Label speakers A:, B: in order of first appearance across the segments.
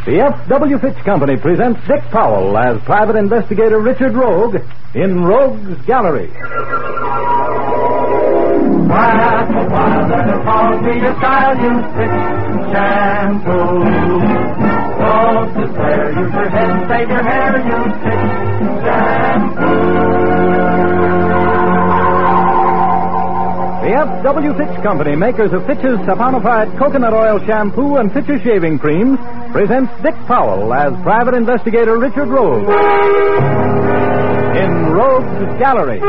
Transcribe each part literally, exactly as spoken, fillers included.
A: The F W. Fitch Company presents Dick Powell as Private Investigator Richard Rogue in Rogue's Gallery.
B: Why, oh, why, let call me a style you Fitch shampoo. Don't despair, use your head and save your hair, you Fitch shampoo.
A: The F W. Fitch Company, makers of Fitch's saponified coconut oil shampoo and Fitch's shaving creams, presents Dick Powell as Private Investigator Richard Rogue in Rogue's Gallery.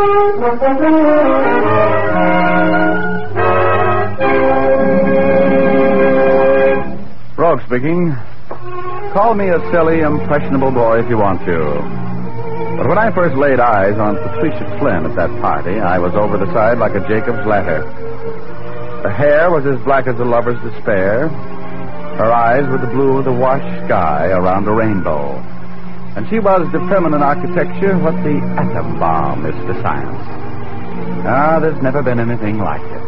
C: Rogue speaking. Call me a silly, impressionable boy if you want to. But when I first laid eyes on Patricia Flynn at that party, I was over the side like a Jacob's ladder. Her hair was as black as a lover's despair. Her eyes were the blue of the washed sky around a rainbow. And she was to feminine architecture what the atom bomb is to science. Ah, there's never been anything like it.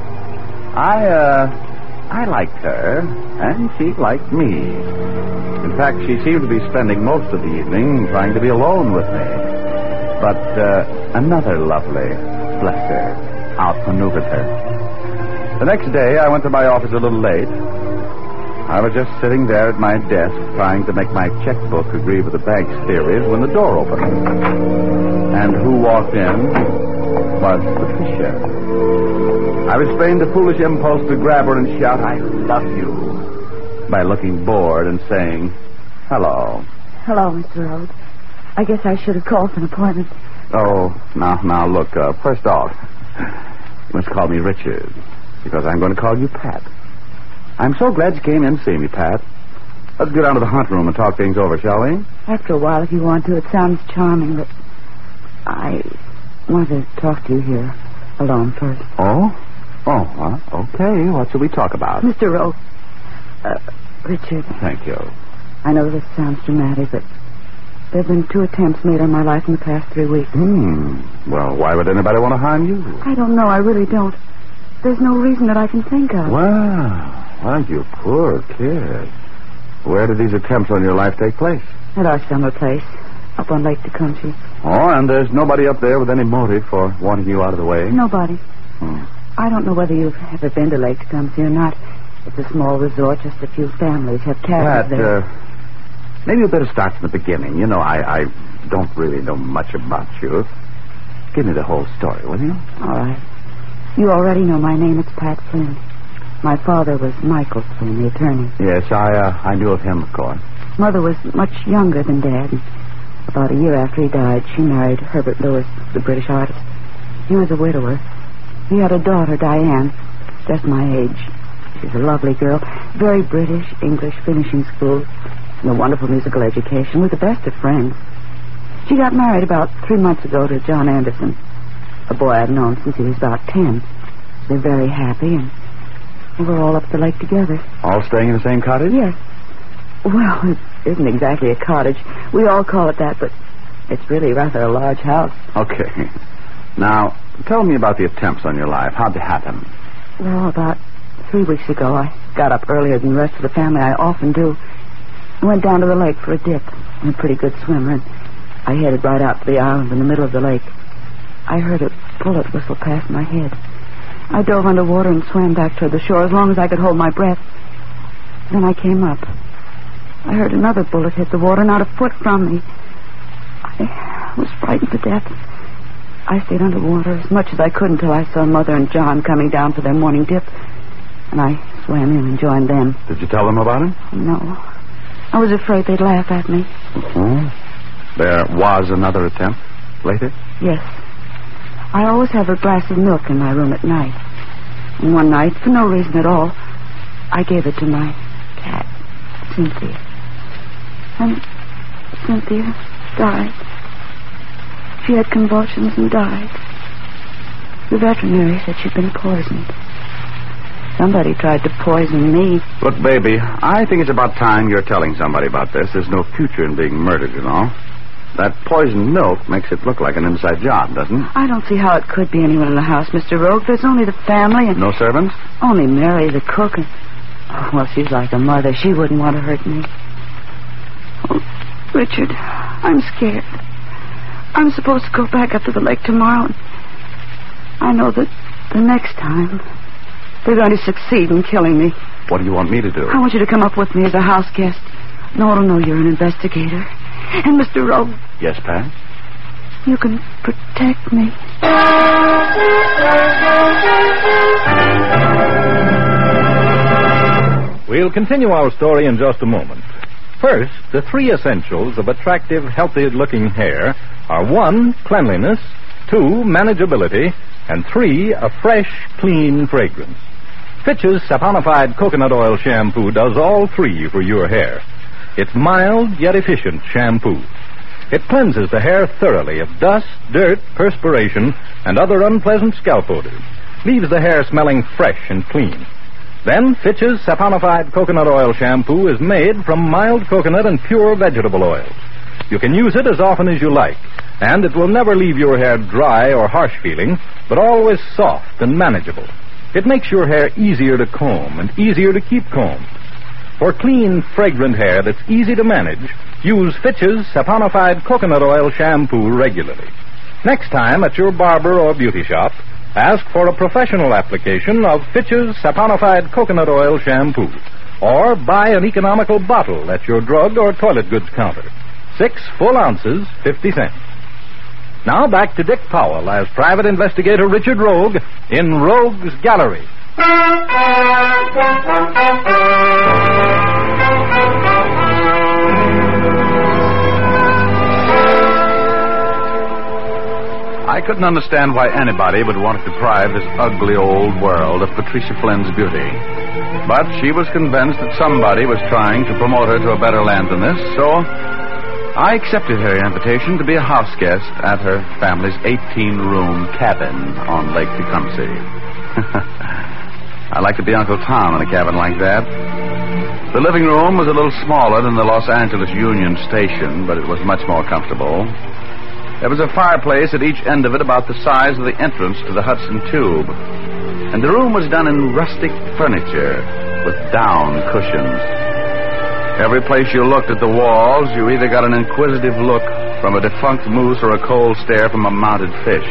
C: I, uh, I liked her, and she liked me. In fact, she seemed to be spending most of the evening trying to be alone with me. But uh, another lovely, bless her, outmaneuvered her. The next day, I went to my office a little late. I was just sitting there at my desk trying to make my checkbook agree with the bank's theories when the door opened. And who walked in was Patricia. I restrained the foolish impulse to grab her and shout, "I love you," by looking bored and saying, "Hello."
D: Hello, Mister Rhodes. I guess I should have called for an appointment.
C: Oh, now, now, look, uh, first off, you must call me Richard, because I'm going to call you Pat. I'm so glad you came in to see me, Pat. Let's go down to the hunt room and talk things over, shall we?
D: After a while, if you want to. It sounds charming, but I want to talk to you here alone first.
C: Oh? Oh, well, okay. What shall we talk about?
D: Mister Rhodes. Uh, Richard.
C: Thank you.
D: I know this sounds dramatic, but there have been two attempts made on my life in the past three weeks.
C: Hmm. Well, why would anybody want to harm you?
D: I don't know. I really don't. There's no reason that I can think of.
C: Well, well, you poor kid. Where did these attempts on your life take place?
D: At our summer place, up on Lake Tecumseh.
C: Oh, and there's nobody up there with any motive for wanting you out of the way?
D: Nobody.
C: Hmm.
D: I don't know whether you've ever been to Lake Tecumseh or not. It's a small resort. Just a few families have cabins
C: Pat,
D: there.
C: Uh, maybe you better start from the beginning. You know, I, I don't really know much about you. Give me the whole story, will you?
D: All right. You already know my name. It's Pat Flynn. My father was Michael Flynn, the attorney.
C: Yes, I uh, I knew of him, of course.
D: Mother was much younger than Dad. And about a year after he died, she married Herbert Lewis, the British artist. He was a widower. He had a daughter, Diane, just my age. She's a lovely girl, very British, English, finishing school, and a wonderful musical education, with the best of friends. She got married about three months ago to John Anderson, a boy I've known since he was about ten. They're very happy, and we're all up the lake together.
C: All staying in the same cottage?
D: Yes. Well, it isn't exactly a cottage. We all call it that, but it's really rather a large house.
C: Okay. Now, tell me about the attempts on your life. How'd they happen?
D: Well, about three weeks ago, I got up earlier than the rest of the family. I often do. I went down to the lake for a dip. I'm a pretty good swimmer, and I headed right out to the island in the middle of the lake. I heard a bullet whistle past my head. I dove underwater and swam back toward the shore as long as I could hold my breath. Then I came up. I heard another bullet hit the water, not a foot from me. I was frightened to death. I stayed underwater as much as I could until I saw Mother and John coming down for their morning dip, and I swam in and joined them.
C: Did you tell them about it?
D: No. I was afraid they'd laugh at me.
C: Uh-huh. There was another attempt later?
D: Yes. I always have a glass of milk in my room at night. And one night, for no reason at all, I gave it to my cat, Cynthia. And Cynthia died. She had convulsions and died. The veterinary said she'd been poisoned. Somebody tried to poison me.
C: Look, baby, I think it's about time you're telling somebody about this. There's no future in being murdered, you know. That poisoned milk makes it look like an inside job, doesn't it?
D: I don't see how it could be anyone in the house, Mister Rogue. There's only the family and...
C: No servants?
D: Only Mary, the cook. And... Oh, well, she's like a mother. She wouldn't want to hurt me. Richard, I'm scared. I'm supposed to go back up to the lake tomorrow. I know that the next time they're going to succeed in killing me.
C: What do you want me to do?
D: I want you to come up with me as a house guest. No one will know you're an investigator. And Mister Rogue.
C: Yes, Pat?
D: You can protect me.
A: We'll continue our story in just a moment. First, the three essentials of attractive, healthy-looking hair are one, cleanliness, two, manageability, and three, a fresh, clean fragrance. Fitch's saponified coconut oil shampoo does all three for your hair. It's mild yet efficient shampoo. It cleanses the hair thoroughly of dust, dirt, perspiration, and other unpleasant scalp odors. Leaves the hair smelling fresh and clean. Then, Fitch's saponified coconut oil shampoo is made from mild coconut and pure vegetable oils. You can use it as often as you like, and it will never leave your hair dry or harsh feeling, but always soft and manageable. It makes your hair easier to comb and easier to keep combed. For clean, fragrant hair that's easy to manage, use Fitch's saponified coconut oil shampoo regularly. Next time at your barber or beauty shop, ask for a professional application of Fitch's saponified coconut oil shampoo, or buy an economical bottle at your drug or toilet goods counter. Six full ounces, fifty cents. Now back to Dick Powell as Private Investigator Richard Rogue in Rogue's Gallery.
C: I couldn't understand why anybody would want to deprive this ugly old world of Patricia Flynn's beauty. But she was convinced that somebody was trying to promote her to a better land than this, so I accepted her invitation to be a house guest at her family's eighteen-room cabin on Lake Tecumseh. I'd like to be Uncle Tom in a cabin like that. The living room was a little smaller than the Los Angeles Union Station, but it was much more comfortable. There was a fireplace at each end of it about the size of the entrance to the Hudson Tube. And the room was done in rustic furniture with down cushions. Every place you looked at the walls, you either got an inquisitive look from a defunct moose or a cold stare from a mounted fish.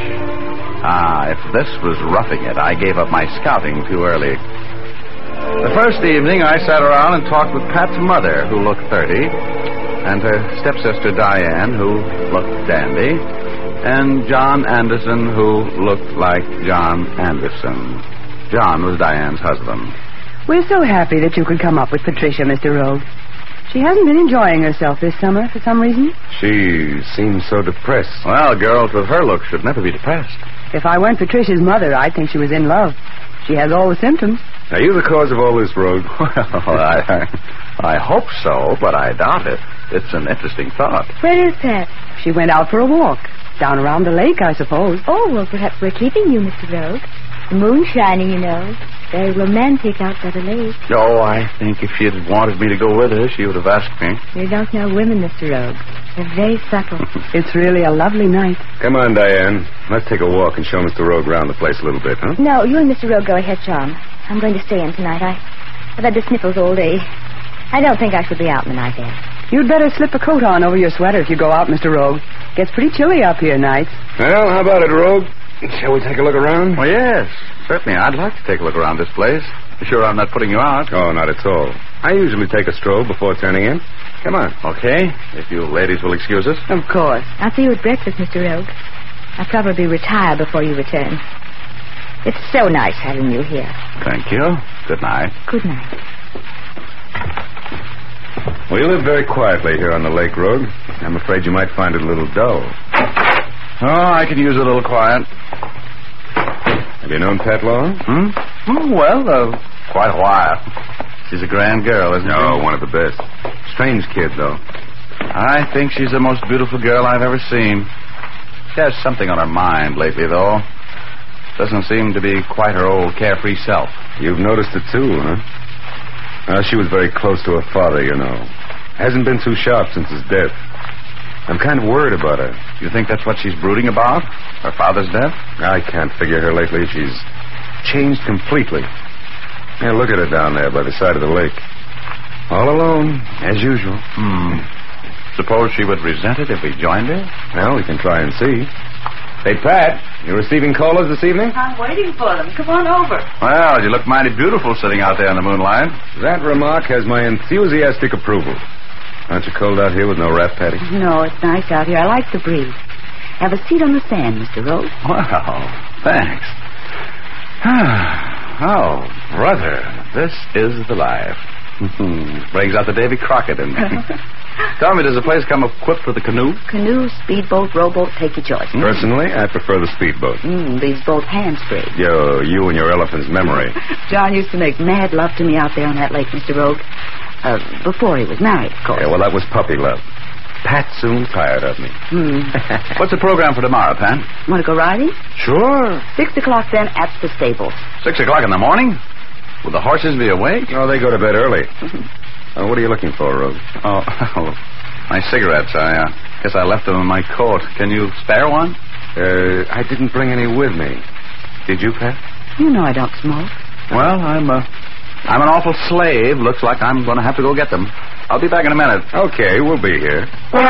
C: Ah, if this was roughing it, I gave up my scouting too early. The first evening, I sat around and talked with Pat's mother, who looked thirty, and her stepsister Diane, who looked dandy, and John Anderson, who looked like John Anderson. John was Diane's husband.
D: We're so happy that you could come up with Patricia, Mister Rogue. She hasn't been enjoying herself this summer for some reason.
E: She seems so depressed.
C: Well, girls with her look should never be depressed.
D: If I weren't Patricia's mother, I'd think she was in love. She has all the symptoms.
E: Are you the cause of all this, Rogue?
C: Well, I, I, I hope so, but I doubt it. It's an interesting thought.
F: Where is Pat?
D: She went out for a walk. Down around the lake, I suppose.
F: Oh, well, perhaps we're keeping you, Mister Rogue. The moon's shining, you know. Very romantic out by the lake.
C: Oh, I think if she had wanted me to go with her, she would have asked me.
F: You don't know women, Mister Rogue. They're very subtle.
D: It's really a lovely night.
E: Come on, Diane. Let's take a walk and show Mister Rogue around the place a little bit, huh?
F: No, you and Mister Rogue go ahead, John. I'm going to stay in tonight. I, I've had the sniffles all day. I don't think I should be out in the night air.
D: You'd better slip a coat on over your sweater if you go out, Mister Rogue. Gets pretty chilly up here nights.
E: Well, how about it, Rogue? Shall we take a look around?
C: Well, yes, certainly. I'd like to take a look around this place. You sure I'm not putting you out?
E: Oh, not at all. I usually take a stroll before turning in. Come on.
C: Okay, if you ladies will excuse us.
D: Of course.
F: I'll see you at breakfast, Mister Rogue. I'll probably retire before you return. It's so nice having you here.
C: Thank you. Good night.
F: Good night.
E: We live very quietly here on the lake road. I'm afraid you might find it a little dull.
C: Oh, I could use a little quiet.
E: Have you known Pat long?
C: Hmm? Oh, well, uh, quite a while. She's a grand girl, isn't she?
E: Oh, one of the best. Strange kid, though.
C: I think she's the most beautiful girl I've ever seen. She has something on her mind lately, though. Doesn't seem to be quite her old carefree self.
E: You've noticed it, too, huh? Uh, she was very close to her father, you know. Hasn't been too sharp since his death. I'm kind of worried about her.
C: You think that's what she's brooding about? Her father's death?
E: I can't figure her lately. She's changed completely. Yeah, look at her down there by the side of the lake. All alone, as usual.
C: Hmm. Suppose she would resent it if we joined her?
E: Well, we can try and see. Hey, Pat, you receiving callers this evening?
D: I'm waiting for them. Come on over.
C: Well, you look mighty beautiful sitting out there in the moonlight.
E: That remark has my enthusiastic approval. Aren't you cold out here with no wrap, Patty?
D: No, it's nice out here. I like the breeze. Have a seat on the sand, Mister Rose.
C: Well, thanks. Oh, brother, this is the life. Brings out the Davy Crockett in me. Tell me, does the place come equipped with a canoe?
D: Canoe, speedboat, rowboat, take your choice.
E: Personally, I prefer the speedboat.
D: Mm, these both hand-sprayed.
E: Yo, you and your elephant's memory.
D: John used to make mad love to me out there on that lake, Mister Rogue. Uh, before he was married, of course.
E: Yeah, well, that was puppy love. Pat soon tired of me.
D: Hmm.
C: What's the program for tomorrow, Pat?
D: Want to go riding?
C: Sure.
D: Six o'clock then at the stables.
C: Six o'clock in the morning? Will the horses be awake?
E: Oh, they go to bed early. uh, what are you looking for, Rose?
C: Oh, my cigarettes. I uh, guess I left them in my coat. Can you spare one?
E: Uh, I didn't bring any with me. Did you, Pat?
D: You know I don't smoke.
C: Well, I'm, uh, I'm an awful slave. Looks like I'm going to have to go get them. I'll be back in a minute.
E: Okay, we'll be here.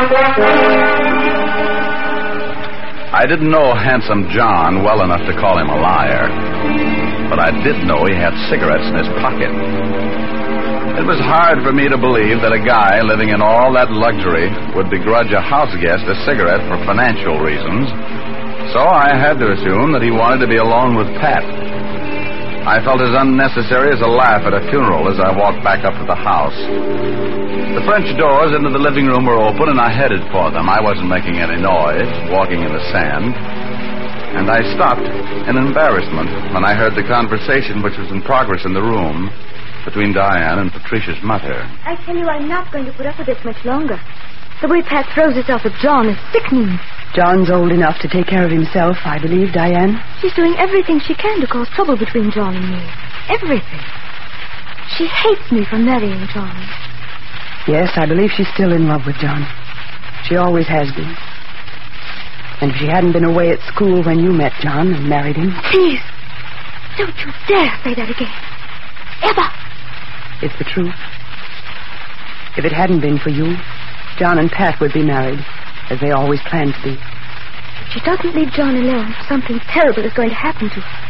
C: I didn't know Handsome John well enough to call him a liar, but I did know he had cigarettes in his pocket. It was hard for me to believe that a guy living in all that luxury would begrudge a house guest a cigarette for financial reasons, so I had to assume that he wanted to be alone with Pat. I felt as unnecessary as a laugh at a funeral as I walked back up to the house. The French doors into the living room were open, and I headed for them. I wasn't making any noise, walking in the sand. And I stopped in embarrassment when I heard the conversation which was in progress in the room between Diane and Patricia's mother.
F: I tell you, I'm not going to put up with this much longer. The way Pat throws herself at John is sickening.
D: John's old enough to take care of himself, I believe, Diane.
F: She's doing everything she can to cause trouble between John and me. Everything. She hates me for marrying John.
D: Yes, I believe she's still in love with John. She always has been. And if she hadn't been away at school when you met John and married him...
F: Please, don't you dare say that again. Ever.
D: It's the truth. If it hadn't been for you, John and Pat would be married, as they always planned to be.
F: If she doesn't leave John alone, something terrible is going to happen to her.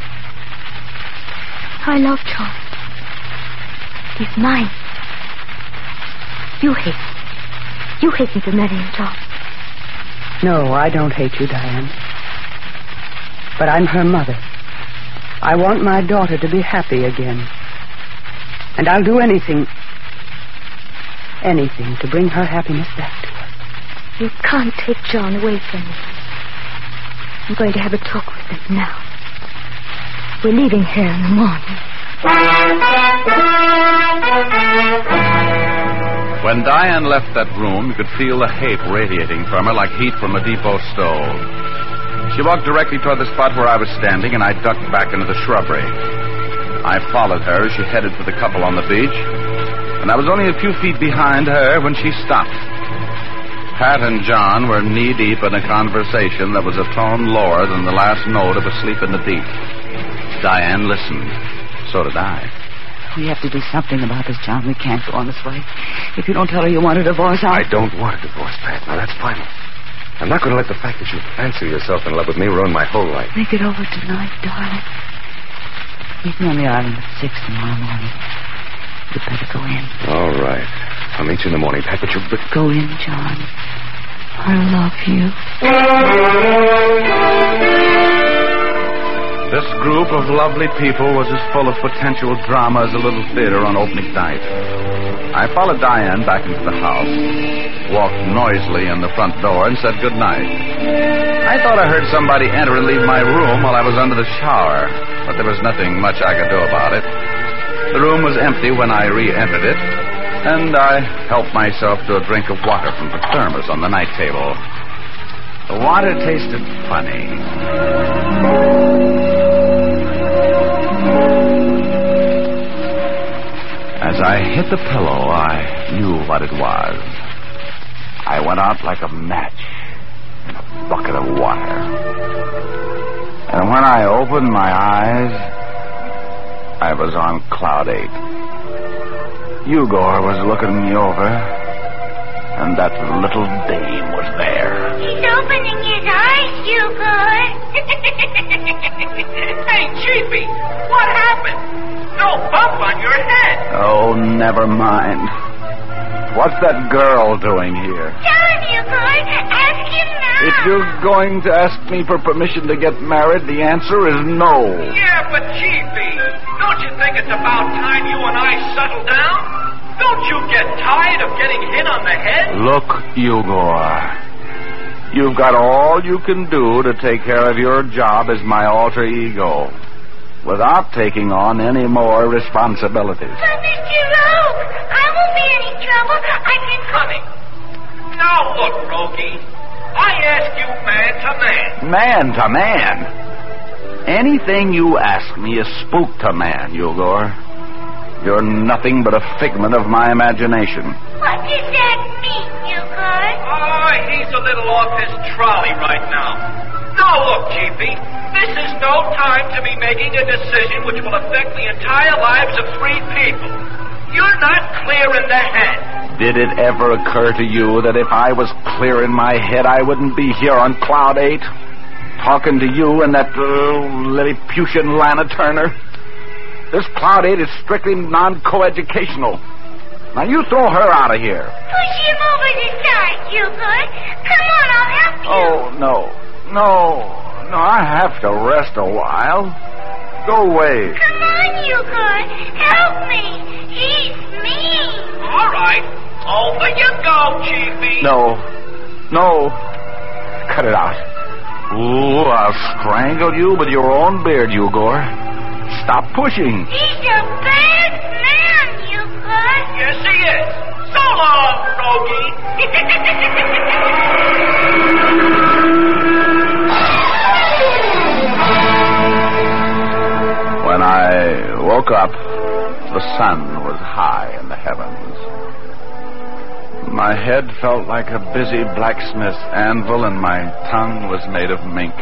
F: I love John. He's mine. You hate me. You hate me for marrying John.
D: No, I don't hate you, Diane. But I'm her mother. I want my daughter to be happy again. And I'll do anything, anything to bring her happiness back to her.
F: You can't take John away from me. I'm going to have a talk with him now. We're leaving here in the morning.
C: When Diane left that room, you could feel the hate radiating from her like heat from a depot stove. She walked directly toward the spot where I was standing, and I ducked back into the shrubbery. I followed her as she headed for the couple on the beach, and I was only a few feet behind her when she stopped. Pat and John were knee-deep in a conversation that was a tone lower than the last note of Asleep in the Deep. Diane listened. So did I.
D: We have to do something about this, John. We can't go on this way. If you don't tell her you want a divorce, I'll...
E: I don't want a divorce, Pat. Now, that's final. I'm not going to let the fact that you fancy yourself in love with me ruin my whole life.
D: Think it over tonight, darling. Meet me on the island at six tomorrow morning. You'd better go in.
E: All right. I'll meet you in the morning, Pat, but you... But...
D: Go in, John. I love you.
C: This group of lovely people was as full of potential drama as a little theater on opening night. I followed Diane back into the house, walked noisily in the front door, and said goodnight. I thought I heard somebody enter and leave my room while I was under the shower, but there was nothing much I could do about it. The room was empty when I re-entered it, and I helped myself to a drink of water from the thermos on the night table. The water tasted funny. As I hit the pillow, I knew what it was. I went out like a match in a bucket of water. And when I opened my eyes, I was on cloud eight. Igor was looking me over, and that little
G: Hey, Chiefy, what happened? No bump on your head.
C: Oh, never mind. What's that girl doing here?
F: Tell him, you good. Ask him now.
C: If you're going to ask me for permission to get married, the answer is no.
G: Yeah, but Chiefy, don't you think it's about time you and I settle down? Don't you get tired of getting hit on the head?
C: Look, Igor. You've got all you can do to take care of your job as my alter ego without taking on any more responsibilities.
F: But Mister Rogue, I won't be any trouble. I can...
G: Honey, now look, Rogie. I ask you man to man.
C: Man to man? Anything you ask me is spook to man, Igor. You're nothing but a figment of my imagination.
F: What does that mean, you good?
G: Oh, he's a little off his trolley right now. Now look, Chiefy, this is no time to be making a decision which will affect the entire lives of three people. You're not clear in the head.
C: Did it ever occur to you that if I was clear in my head, I wouldn't be here on Cloud eight, talking to you and that uh, Lilliputian Lana Turner? This Cloud eight is strictly non-coeducational. Now, you throw her out of here.
F: Push him over the side, you good. Come on, I'll help you.
C: Oh, no. No. No, I have to rest a while. Go away.
F: Come on, you good. Help me. He's mean.
G: All right. Over you go, Chiefy.
C: No. No. Cut it out. Ooh, I'll strangle you with your own beard, Igor. Stop pushing.
F: He's a bad man, you good.
G: Yes, he is. So long, Rogie.
C: When I woke up, the sun was high in the heavens. My head felt like a busy blacksmith's anvil, and my tongue was made of mink.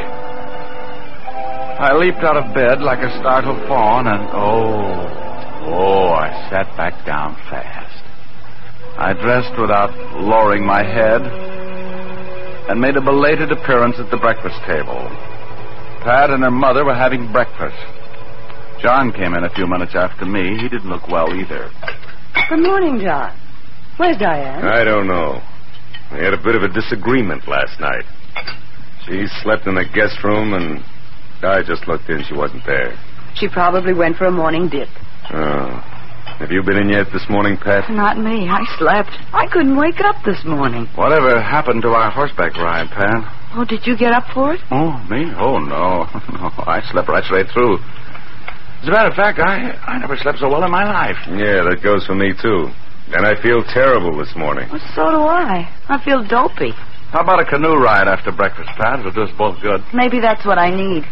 C: I leaped out of bed like a startled fawn, and oh, oh, I sat back down fast. I dressed without lowering my head and made a belated appearance at the breakfast table. Pat and her mother were having breakfast. John came in a few minutes after me. He didn't look well either.
D: Good morning, John. Where's Diane?
E: I don't know. We had a bit of a disagreement last night. She slept in the guest room, and I just looked in. She wasn't there.
D: She probably went for a morning dip.
E: Oh. Have you been in yet this morning, Pat?
D: Not me. I slept. I couldn't wake up this morning.
C: Whatever happened to our horseback ride, Pat?
D: Oh, did you get up for it?
C: Oh, me? Oh, no. No, I slept right straight through. As a matter of fact, I, I never slept so well in my life.
E: Yeah, that goes for me, too. And I feel terrible this morning.
D: Well, so do I. I feel dopey.
C: How about a canoe ride after breakfast, Pat? It'll do us both good.
D: Maybe that's what I need.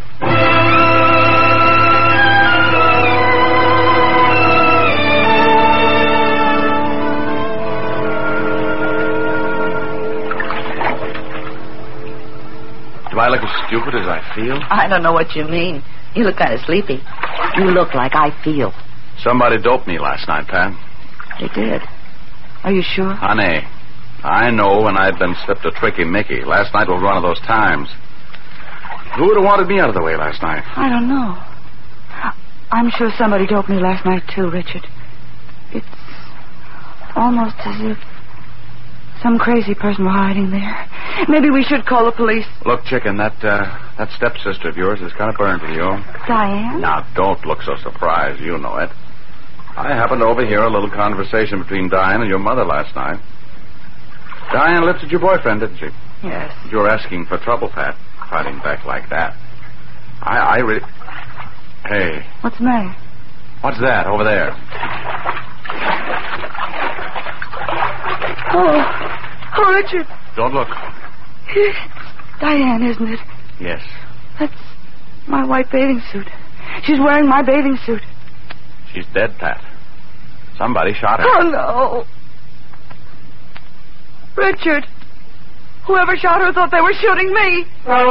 C: Do I look as stupid as I feel?
D: I don't know what you mean. You look kind of sleepy. You look like I feel.
C: Somebody doped me last night, Pat.
D: They did. Are you sure?
C: Honey, I know when I've been slipped a tricky Mickey. Last night was one of those times. Who would have wanted me out of the way last night?
D: I don't know. I'm sure somebody doped me last night, too, Richard. It's almost as if some crazy person were hiding there. Maybe we should call the police.
C: Look, chicken, that uh, that stepsister of yours is kind of burned to you.
D: Diane?
C: Now, don't look so surprised. You know it. I happened to overhear a little conversation between Diane and your mother last night. Diane lifted your boyfriend, didn't she?
D: Yes.
C: You're asking for trouble, Pat, fighting back like that. I, I really... Hey.
D: What's the matter?
C: What's that over there?
D: Oh. Oh, Richard.
C: Don't look.
D: It's Diane, isn't it?
C: Yes.
D: That's my white bathing suit. She's wearing my bathing suit.
C: She's dead, Pat. Somebody shot her.
D: Oh, no. Richard, whoever shot her thought they were shooting me.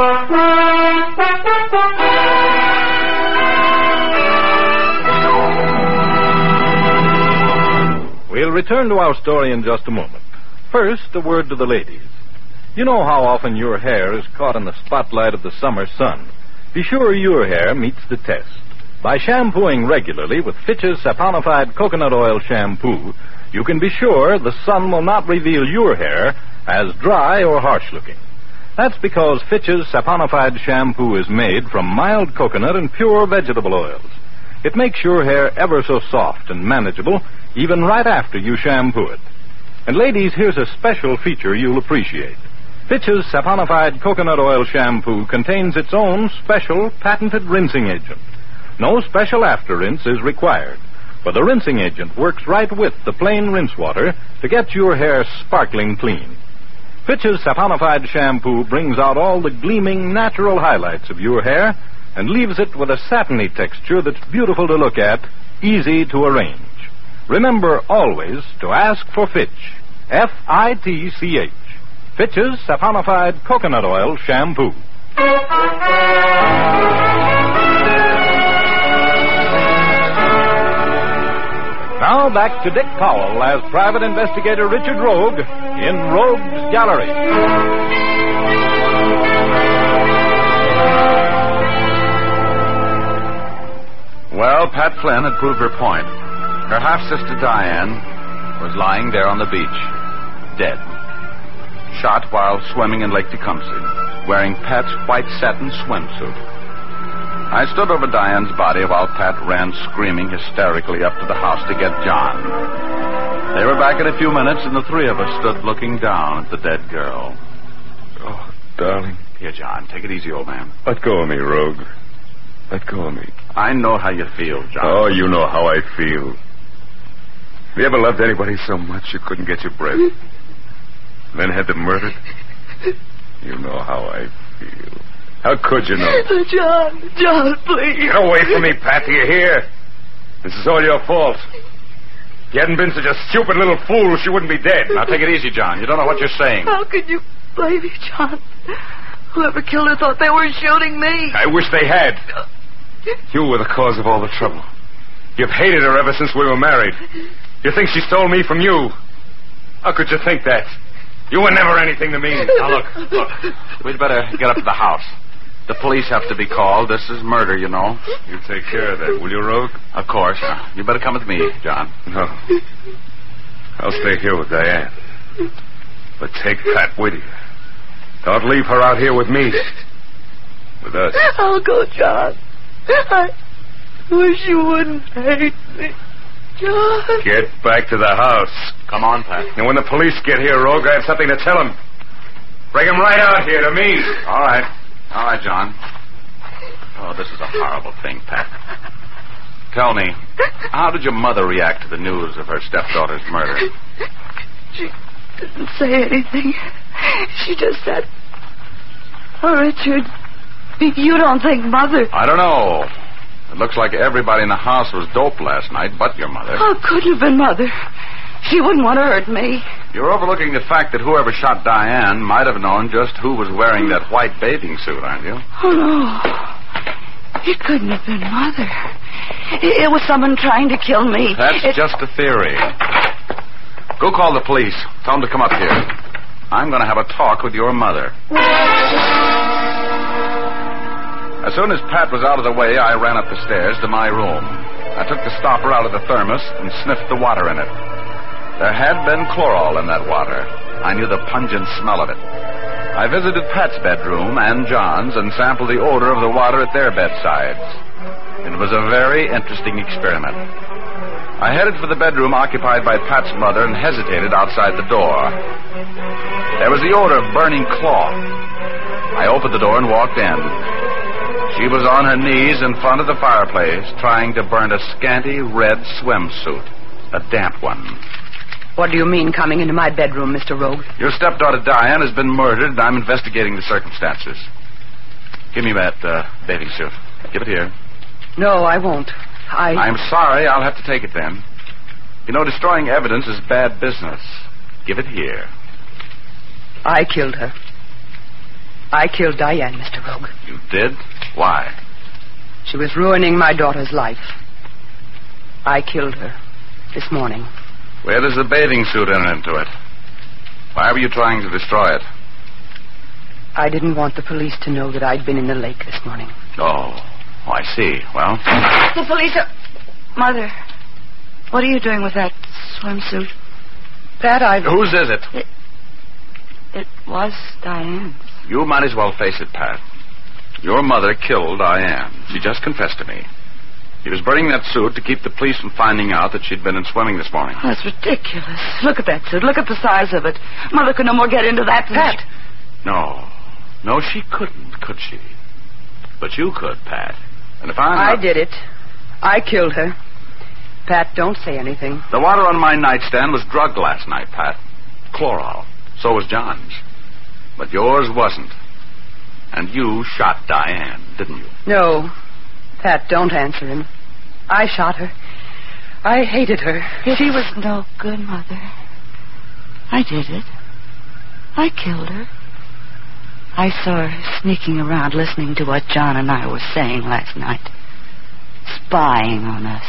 A: We'll return to our story in just a moment. First, a word to the ladies. You know how often your hair is caught in the spotlight of the summer sun. Be sure your hair meets the test. By shampooing regularly with Fitch's saponified coconut oil shampoo, you can be sure the sun will not reveal your hair as dry or harsh-looking. That's because Fitch's saponified shampoo is made from mild coconut and pure vegetable oils. It makes your hair ever so soft and manageable, even right after you shampoo it. And ladies, here's a special feature you'll appreciate. Fitch's saponified coconut oil shampoo contains its own special patented rinsing agent. No special after rinse is required, for the rinsing agent works right with the plain rinse water to get your hair sparkling clean. Fitch's saponified shampoo brings out all the gleaming natural highlights of your hair and leaves it with a satiny texture that's beautiful to look at, easy to arrange. Remember always to ask for Fitch, F I T C H, Fitch's saponified coconut oil shampoo. Now back to Dick Powell as Private Investigator Richard Rogue in Rogue's Gallery.
C: Well, Pat Flynn had proved her point. Her half-sister Diane was lying there on the beach, dead. Shot while swimming in Lake Tecumseh, wearing Pat's white satin swimsuit. I stood over Diane's body while Pat ran screaming hysterically up to the house to get John. They were back in a few minutes, and the three of us stood looking down at the dead girl.
E: Oh, darling.
C: Here, John, take it easy, old man.
E: Let go of me, Rogue. Let go of me.
C: I know how you feel, John.
E: Oh, you know how I feel. Have you ever loved anybody so much you couldn't get your breath? Then had them murdered? You know how I feel. How could you know?
D: John, John, please.
E: Get away from me, Pat. Do you hear? This is all your fault. If you hadn't been such a stupid little fool, she wouldn't be dead.
C: Now, take it easy, John. You don't know what you're saying.
D: How could you blame me, John? Whoever killed her thought they were shooting me.
E: I wish they had. You were the cause of all the trouble. You've hated her ever since we were married. You think she stole me from you. How could you think that? You were never anything to me.
C: Now, look, look. We'd better get up to the house. The police have to be called. This is murder, you know.
E: You take care of that, will you, Rogue?
C: Of course. Uh, you better come with me, John.
E: No. I'll stay here with Diane. But take Pat with you. Don't leave her out here with me. With us.
D: I'll go, John. I wish you wouldn't hate me. John.
E: Get back to the house.
C: Come on, Pat.
E: And when the police get here, Rogue, I have something to tell them. Bring them right out here to me.
C: All right. All right, John. Oh, this is a horrible thing, Pat. Tell me, how did your mother react to the news of her stepdaughter's murder?
D: She didn't say anything. She just said, "Oh, Richard, you don't think Mother..."
C: I don't know. It looks like everybody in the house was doped last night, but your mother.
D: Oh, it couldn't have been Mother. She wouldn't want to hurt me.
C: You're overlooking the fact that whoever shot Diane might have known just who was wearing that white bathing suit, aren't you?
D: Oh, no. It couldn't have been Mother. It, it was someone trying to kill me.
C: That's
D: it...
C: just a theory. Go call the police. Tell them to come up here. I'm going to have a talk with your mother. As soon as Pat was out of the way, I ran up the stairs to my room. I took the stopper out of the thermos and sniffed the water in it. There had been chloral in that water. I knew the pungent smell of it. I visited Pat's bedroom and John's and sampled the odor of the water at their bedsides. It was a very interesting experiment. I headed for the bedroom occupied by Pat's mother and hesitated outside the door. There was the odor of burning cloth. I opened the door and walked in. She was on her knees in front of the fireplace, trying to burn a scanty red swimsuit, a damp one.
D: What do you mean, coming into my bedroom, Mister Rogue?
C: Your stepdaughter, Diane, has been murdered, and I'm investigating the circumstances. Give me that uh, bathing suit. Give it here.
D: No, I won't. I...
C: I'm sorry. I'll have to take it then. You know, destroying evidence is bad business. Give it here.
D: I killed her. I killed Diane, Mister Rogue.
C: You did? Why?
D: She was ruining my daughter's life. I killed her this morning.
C: Where does the bathing suit enter into it? Why were you trying to destroy it?
H: I didn't want the police to know that I'd been in the lake this morning.
C: Oh, oh I see. Well?
D: The police are... Mother, what are you doing with that swimsuit?
H: Pat, I've...
C: Whose is it?
D: It, it was Diane's.
C: You might as well face it, Pat. Your mother killed Diane. She just confessed to me. She was burning that suit to keep the police from finding out that she'd been in swimming this morning.
D: Oh, that's ridiculous. Look at that suit. Look at the size of it. Mother could no more get into that than...
H: Pat!
C: No. No, she couldn't, could she? But you could, Pat. And if I'm
H: I
C: not...
H: did it. I killed her. Pat, don't say anything.
C: The water on my nightstand was drugged last night, Pat. Chloral. So was John's. But yours wasn't. And you shot Diane, didn't you?
H: No. Pat, don't answer him. I shot her. I hated her.
D: It she was no good, Mother. I did it. I killed her. I saw her sneaking around listening to what John and I were saying last night. Spying on us.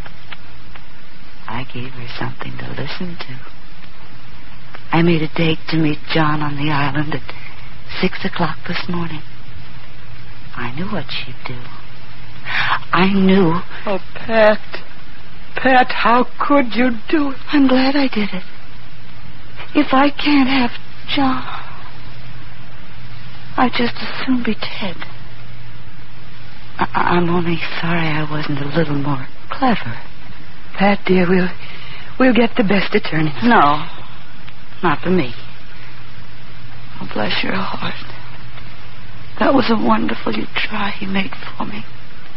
D: I gave her something to listen to. I made a date to meet John on the island at six o'clock this morning. I knew what she'd do. I knew.
H: Oh, Pat. Pat, how could you do it?
D: I'm glad I did it. If I can't have John, I'd just as soon be dead. I- I'm only sorry I wasn't a little more clever.
H: Pat, dear, we'll we'll get the best attorney.
D: No, not for me. Oh, bless your heart. That was a wonderful you try you made for me.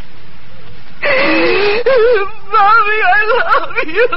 H: Mommy, I love you.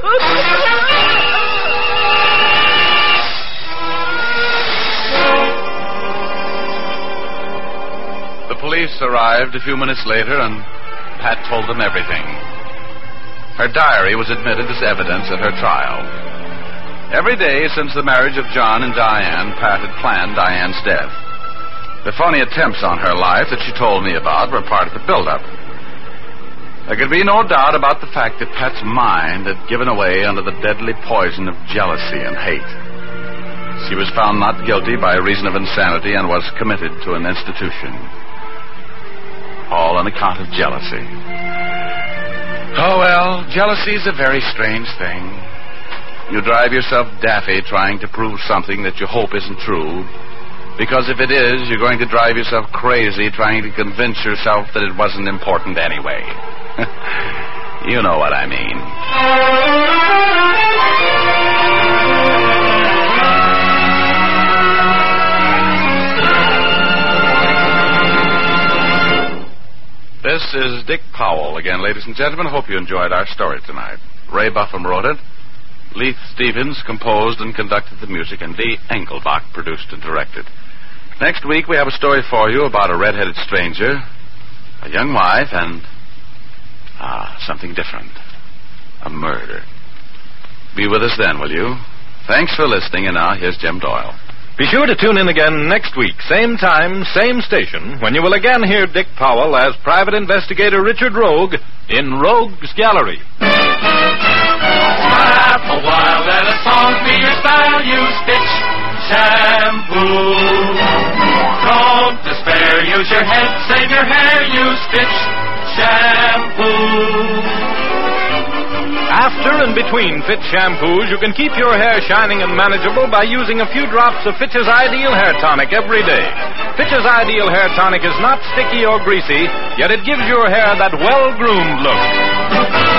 C: The police arrived a few minutes later, and Pat told them everything. Her diary was admitted as evidence at her trial. Every day since the marriage of John and Diane, Pat had planned Diane's death. The phony attempts on her life that she told me about were part of the build-up. There could be no doubt about the fact that Pat's mind had given away under the deadly poison of jealousy and hate. She was found not guilty by reason of insanity and was committed to an institution. All on account of jealousy. Oh, well, jealousy's a very strange thing. You drive yourself daffy trying to prove something that you hope isn't true. Because if it is, you're going to drive yourself crazy trying to convince yourself that it wasn't important anyway. You know what I mean. This is Dick Powell again, ladies and gentlemen. Hope you enjoyed our story tonight. Ray Buffum wrote it. Leith Stevens composed and conducted the music, and Lee Engelbach produced and directed. Next week, we have a story for you about a red-headed stranger, a young wife, and, ah, something different. A murder. Be with us then, will you? Thanks for listening, and now here's Jim Doyle.
A: Be sure to tune in again next week, same time, same station, when you will again hear Dick Powell as Private Investigator Richard Rogue in Rogue's Gallery.
B: Laugh a while, let a song be your style. Use Stitch shampoo. Don't despair, use your head, save your hair. Use Stitch shampoo.
A: After and between Fitch shampoos, you can keep your hair shining and manageable by using a few drops of Fitch's Ideal Hair Tonic every day. Fitch's Ideal Hair Tonic is not sticky or greasy, yet it gives your hair that well-groomed look.